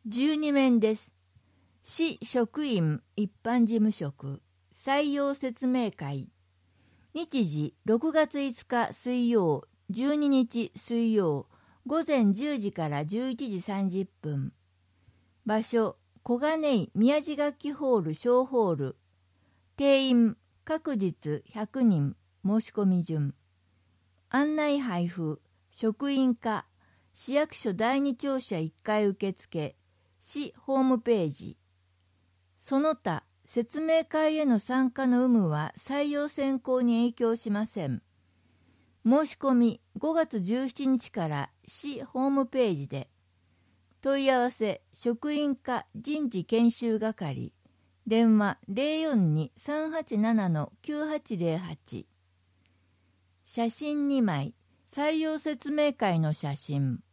12面です。市職員一般事務職採用説明会。日時6月5日水曜、12日水曜、午前10時から11時30分。場所、小金井宮地楽器ホール小ホール。定員、各日100人、申し込み順。案内配布、職員課、市役所第二庁舎1階受付、市ホームページ。その他、説明会への参加の有無は採用選考に影響しません。申し込み5月17日から市ホームページで。問い合わせ職員課人事研修係。電話 042-387-9808。写真2枚。採用説明会の写真。